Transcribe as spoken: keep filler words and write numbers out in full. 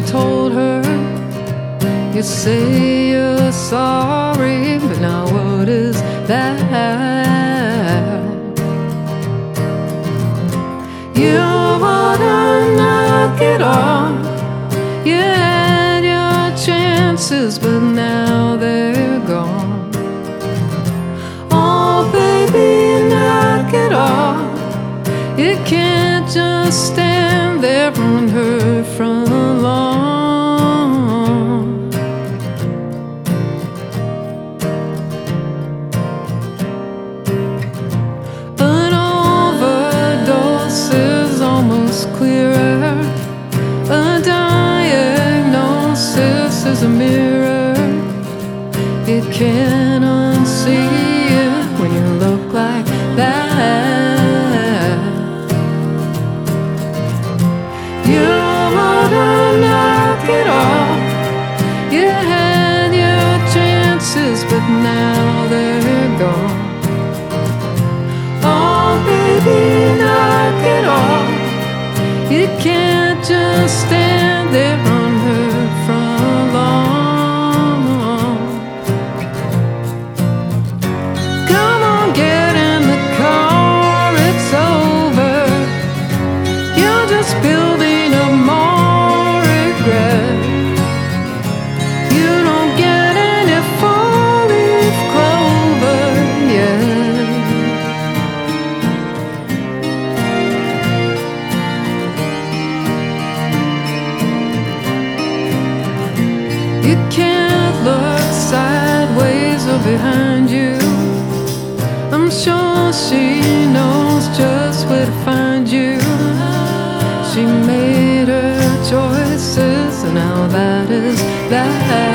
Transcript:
you told her. You say you're sorry, but now what is that? You wanna knock it off. You had your chances, but now they're gone. Oh baby, knock it off. You can't just stand there and hurt from along. An overdose is almost clearer. A diagnosis is a mirror. It can't unsee it when you look like that. You wanna knock it off. You had your chances, but now they're gone. Oh baby, knock it off. You can't just stand there unheard from long. Come on, get in the car, it's over. You're just building up more regret. You don't get any four-leaf clover yet. You can't look sideways or behind you. I'm sure she knows just where to find you. She made her choices, and now that is that.